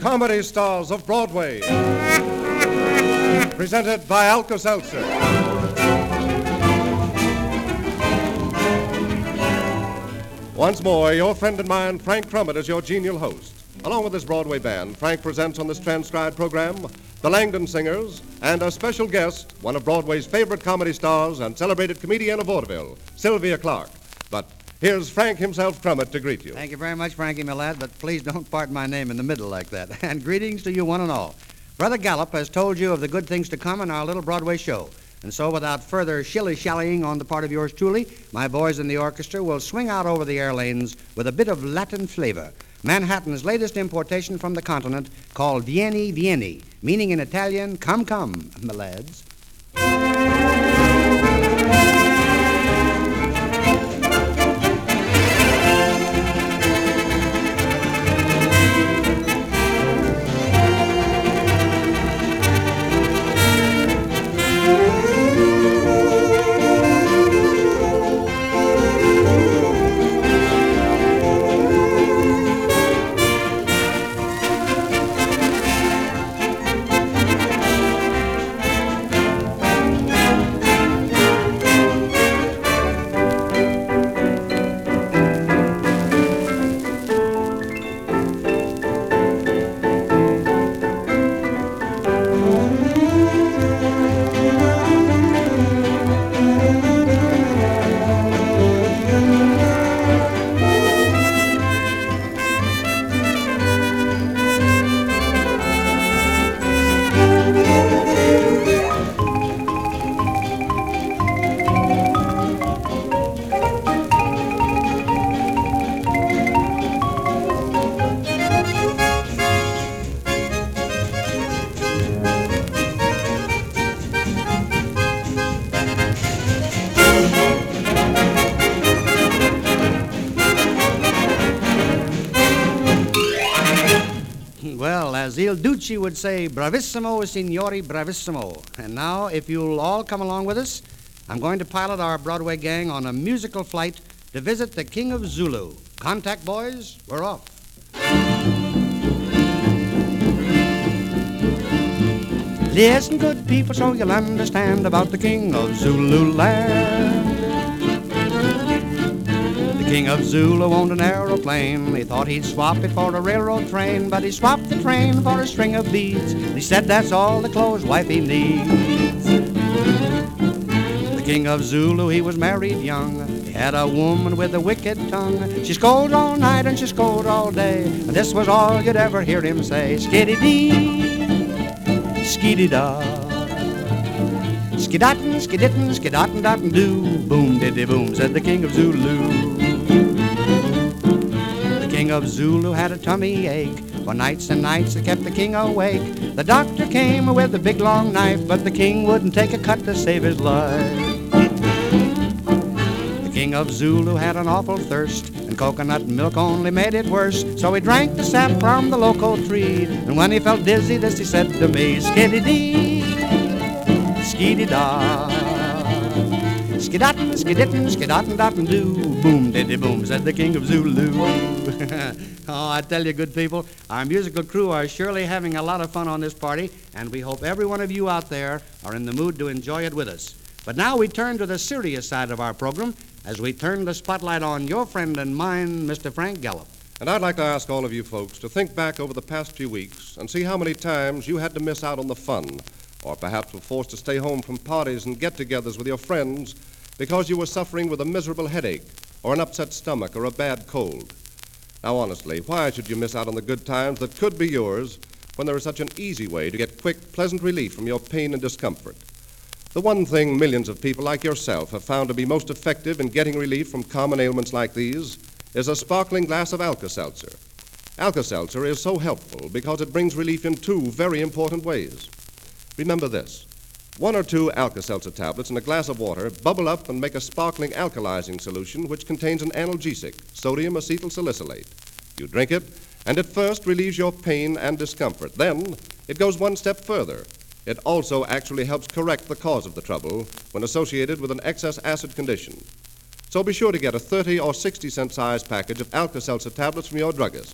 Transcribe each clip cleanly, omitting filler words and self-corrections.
Comedy Stars of Broadway. Presented by Alka-Seltzer. Once more, your friend and mine, Frank Crummett, is your genial host. Along with his Broadway band, Frank presents on this transcribed program the Langdon Singers and a special guest, one of Broadway's favorite comedy stars and celebrated comedian of vaudeville, Sylvia Clark. But here's Frank himself, Crummett, to greet you. Thank you very much, Frankie, my lad, but please don't part my name in the middle like that. And greetings to you one and all. Brother Gallup has told you of the good things to come in our little Broadway show. And so without further shilly-shallying on the part of yours truly, my boys in the orchestra will swing out over the air lanes with a bit of Latin flavor. Manhattan's latest importation from the continent called Vieni, Vieni, meaning in Italian, come, come, my lads. As Il Duce would say, bravissimo, signori, bravissimo. And now, if you'll all come along with us, I'm going to pilot our Broadway gang on a musical flight to visit the King of Zulu. Contact, boys, we're off. Listen, good people, so you'll understand about the King of Zululand. The King of Zulu owned an aeroplane. He thought he'd swap it for a railroad train, but he swapped the train for a string of beads. He said that's all the clothes wifey needs. The King of Zulu, he was married young. He had a woman with a wicked tongue. She scolds all night and she scolds all day, and this was all you'd ever hear him say. Skiddy-dee, skiddy-da, skidatin, skiditin, skidatin, datin, doo. Boom, diddy, boom, said the King of Zulu. The King of Zulu had a tummy ache. For nights and nights it kept the king awake. The doctor came with a big long knife, but the king wouldn't take a cut to save his life. The King of Zulu had an awful thirst, and coconut milk only made it worse. So he drank the sap from the loco tree, and when he felt dizzy, this he said to me, skiddy-dee, skiddy-da, skidatin, skiditin, skidatin, datin, doo. Boom, diddy, boom, said the King of Zulu. Oh, I tell you, good people, our musical crew are surely having a lot of fun on this party, and we hope every one of you out there are in the mood to enjoy it with us. But now we turn to the serious side of our program as we turn the spotlight on your friend and mine, Mr. Frank Gallup. And I'd like to ask all of you folks to think back over the past few weeks and see how many times you had to miss out on the fun, or perhaps were forced to stay home from parties and get-togethers with your friends because you were suffering with a miserable headache or an upset stomach or a bad cold. Now, honestly, why should you miss out on the good times that could be yours when there is such an easy way to get quick, pleasant relief from your pain and discomfort? The one thing millions of people like yourself have found to be most effective in getting relief from common ailments like these is a sparkling glass of Alka-Seltzer. Alka-Seltzer is so helpful because it brings relief in two very important ways. Remember this. 1 or 2 Alka-Seltzer tablets in a glass of water bubble up and make a sparkling alkalizing solution which contains an analgesic, sodium acetylsalicylate. You drink it, and it first relieves your pain and discomfort. Then it goes one step further. It also actually helps correct the cause of the trouble when associated with an excess acid condition. So be sure to get a 30 or 60 cent size package of Alka-Seltzer tablets from your druggist.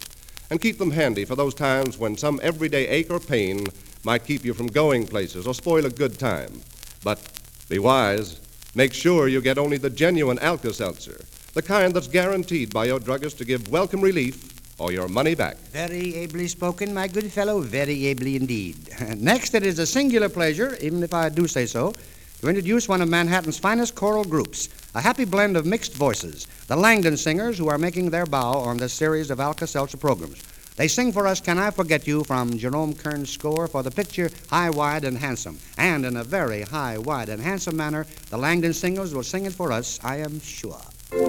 and keep them handy for those times when some everyday ache or pain might keep you from going places or spoil a good time. But be wise. Make sure you get only the genuine Alka-Seltzer, the kind that's guaranteed by your druggist to give welcome relief or your money back. Very ably spoken, my good fellow, very ably indeed. Next, it is a singular pleasure, even if I do say so, to introduce one of Manhattan's finest choral groups, a happy blend of mixed voices, the Langdon Singers, who are making their bow on this series of Alka-Seltzer programs. They sing for us Can I Forget You from Jerome Kern's score for the picture High, Wide, and Handsome. And in a very high, wide, and handsome manner, the Langdon Singers will sing it for us, I am sure.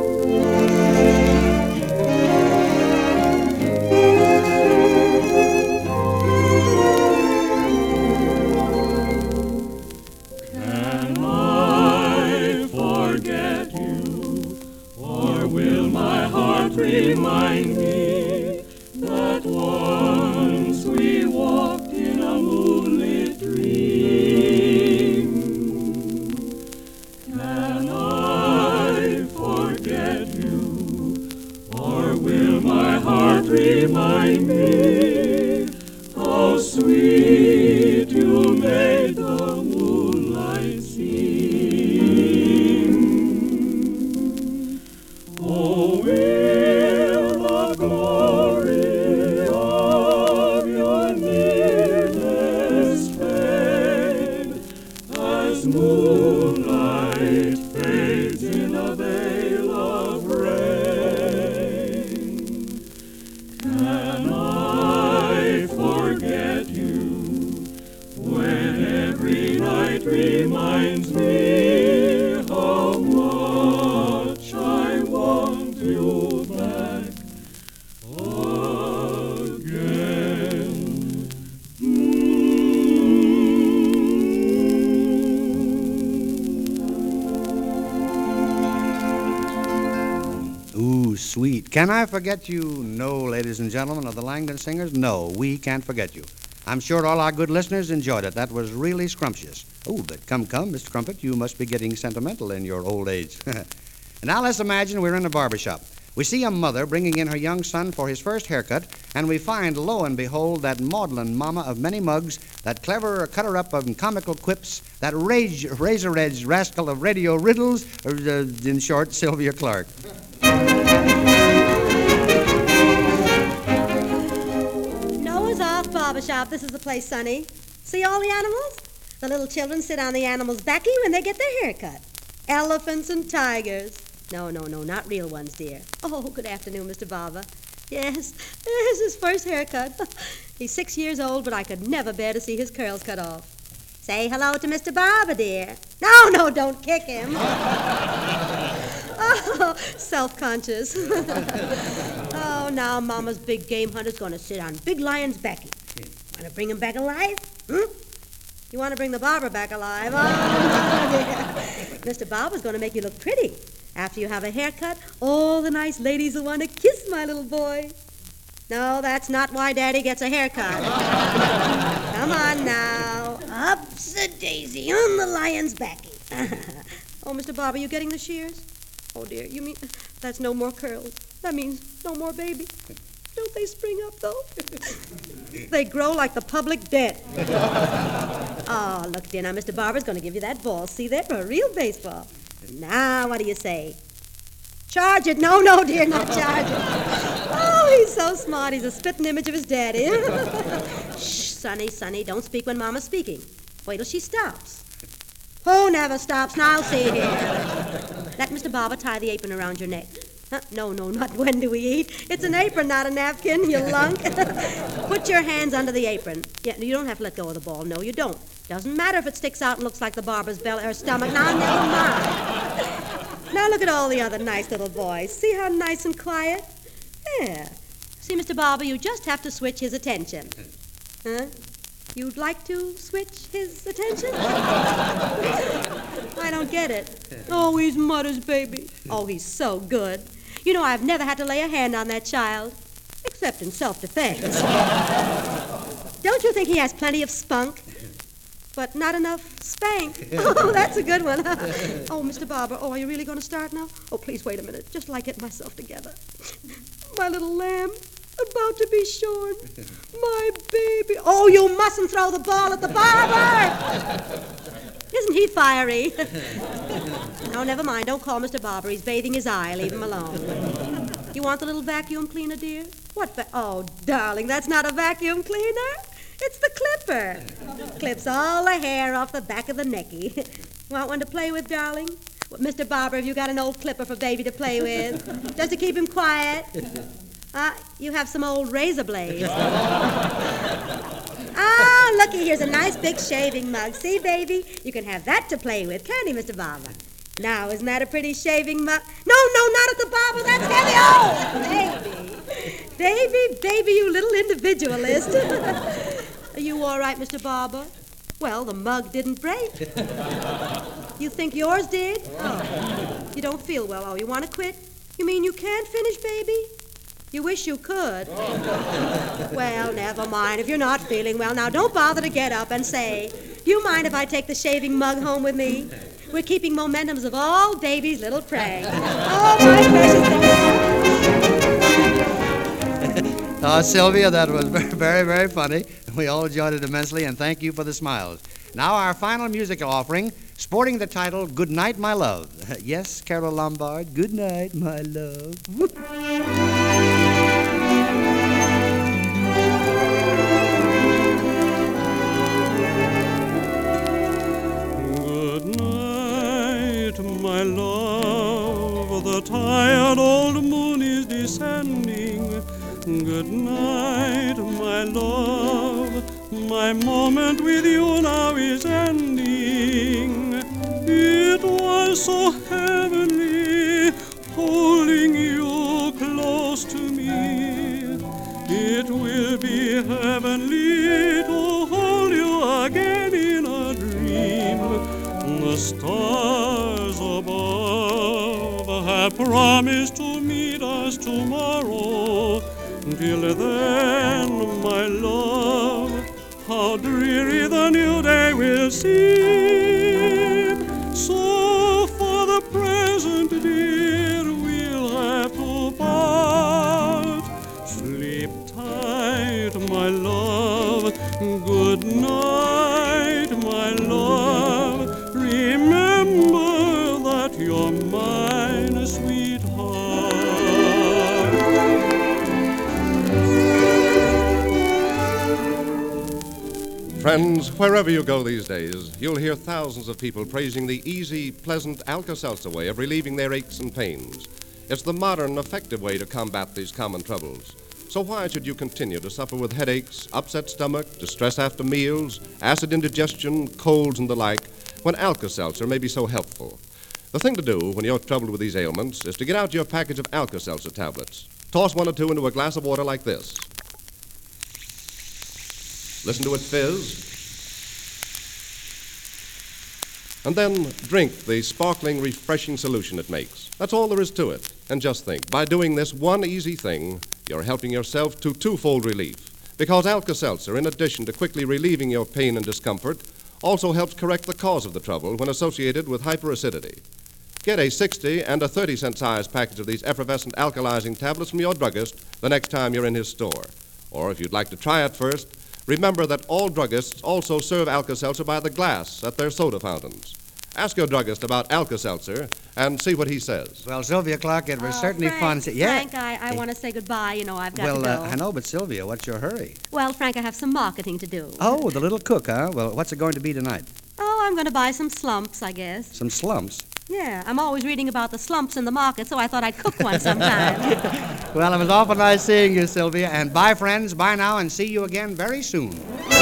Remind me that once we walked in a moonlit dream. Can I forget you, or will my heart remind me how sweet you made the moonlight seem? Oh, glory of your nearness fade as moonlight fades in a veil of rain. Can I forget you when every night reminds me how much I want you back again? Ooh, sweet. Can I forget you? No, ladies and gentlemen of the Langdon Singers, no, we can't forget you. I'm sure all our good listeners enjoyed it. That was really scrumptious. Oh, but come, Mr. Crumpet, you must be getting sentimental in your old age. And now let's imagine we're in a barber shop. We see a mother bringing in her young son for his first haircut, and we find, lo and behold, that maudlin mama of many mugs, that clever cutter-up of comical quips, that razor-edged rascal of radio riddles, or, in short, Sylvia Clark. Noah's Ark Barbershop. This is the place, Sonny. See all the animals? The little children sit on the animals' backy when they get their hair cut. Elephants and tigers. No, not real ones, dear. Oh, good afternoon, Mr. Barber. Yes, this is his first haircut. He's 6 years old, but I could never bear to see his curls cut off. Say hello to Mr. Barber, dear. No, don't kick him. Oh, self-conscious. Oh, now Mama's big game hunter's going to sit on Big Lion's backy. Want to bring him back alive? You want to bring the barber back alive? Oh, dear. Mr. Barber's going to make you look pretty. After you have a haircut, all the nice ladies will want to kiss my little boy. No, that's not why Daddy gets a haircut. Come on now. Ups-a-daisy on the lion's backy. Oh, Mr. Barber, you getting the shears? Oh, dear, you mean that's no more curls. That means no more baby. Don't they spring up, though? They grow like the public debt. Oh, look, dear, now Mr. Barber's going to give you that ball. See there? For a real baseball. Now, what do you say? Charge it. No, dear, not charge it. Oh, he's so smart. He's a spitting image of his daddy. Shh, Sonny, don't speak when Mama's speaking. Wait till she stops. Who never stops? Now, see here. Let Mr. Barber tie the apron around your neck. No, not when do we eat. It's an apron, not a napkin, you lunk. Put your hands under the apron. Yeah, you don't have to let go of the ball. No, you don't. Doesn't matter if it sticks out and looks like the barber's belly or stomach. Now, never mind. Now look at all the other nice little boys. See how nice and quiet? Yeah. See, Mr. Barber, you just have to switch his attention. Huh? You'd like to switch his attention? I don't get it. Oh, he's Mother's baby. Oh, he's so good. You know, I've never had to lay a hand on that child, except in self-defense. Don't you think he has plenty of spunk? But not enough spank. Oh, that's a good one. Oh, Mr. Barber, are you really going to start now? Oh, please wait a minute, just till I get myself together. My little lamb. About to be shorn. My baby. Oh, you mustn't throw the ball at the barber. Isn't he fiery? No, never mind. Don't call Mr. Barber. He's bathing his eye. Leave him alone. You want the little vacuum cleaner, dear? What oh, darling, that's not a vacuum cleaner. It's the clipper. Clips all the hair off the back of the necky. Want one to play with, darling? Well, Mr. Barber, have you got an old clipper for baby to play with? Just to keep him quiet? You have some old razor blades. Ah, looky, here's a nice big shaving mug. See, baby? You can have that to play with, can't he, Mr. Barber? Now, isn't that a pretty shaving mug? No, not at the barber. That's heavy. Oh, baby, you little individualist. Are you all right, Mr. Barber? Well, the mug didn't break. You think yours did? Oh, you don't feel well. Oh, you want to quit? You mean you can't finish, baby? You wish you could. Well, never mind. If you're not feeling well, now don't bother to get up and say, do you mind if I take the shaving mug home with me? We're keeping mementos of all baby's little pranks. Oh, my precious baby. Oh, Sylvia, that was very, very funny. We all enjoyed it immensely, and thank you for the smiles. Now our final musical offering, sporting the title, Good Night, My Love. Yes, Carol Lombard, good night, my love. Whoop. My love, the tired old moon is descending. Good night, my love, my moment with you now is ending. It was so heavenly, holding you close to me. It will be heavenly to hold you again in a dream. The stars above have promised to meet us tomorrow. Till then, my love, how dreary the new day will seem. So for the present, dear, we'll have to part. Sleep tight, my love. Good night, my love. Remember that you're mine, sweetheart. Friends, wherever you go these days, you'll hear thousands of people praising the easy, pleasant Alka-Seltzer way of relieving their aches and pains. It's the modern, effective way to combat these common troubles. So why should you continue to suffer with headaches, upset stomach, distress after meals, acid indigestion, colds, and the like, when Alka-Seltzer may be so helpful? The thing to do when you're troubled with these ailments is to get out your package of Alka-Seltzer tablets. Toss one or two into a glass of water like this. Listen to it fizz. And then drink the sparkling, refreshing solution it makes. That's all there is to it. And just think, by doing this one easy thing, you're helping yourself to twofold relief. Because Alka-Seltzer, in addition to quickly relieving your pain and discomfort, also helps correct the cause of the trouble when associated with hyperacidity. Get a 60 and a 30-cent size package of these effervescent alkalizing tablets from your druggist the next time you're in his store. Or if you'd like to try it first, remember that all druggists also serve Alka-Seltzer by the glass at their soda fountains. Ask your druggist about Alka-Seltzer and see what he says. Well, Sylvia Clark, it was certainly Frank, fun. Yeah. Frank, I want to say goodbye. You know, I've got to Well, go. I know, but Sylvia, what's your hurry? Well, Frank, I have some marketing to do. Oh, the little cook, huh? Well, what's it going to be tonight? Oh, I'm going to buy some slumps, I guess. Some slumps? Yeah, I'm always reading about the slumps in the market, so I thought I'd cook one sometime. Well, it was awful nice seeing you, Sylvia. And bye, friends. Bye now, and see you again very soon.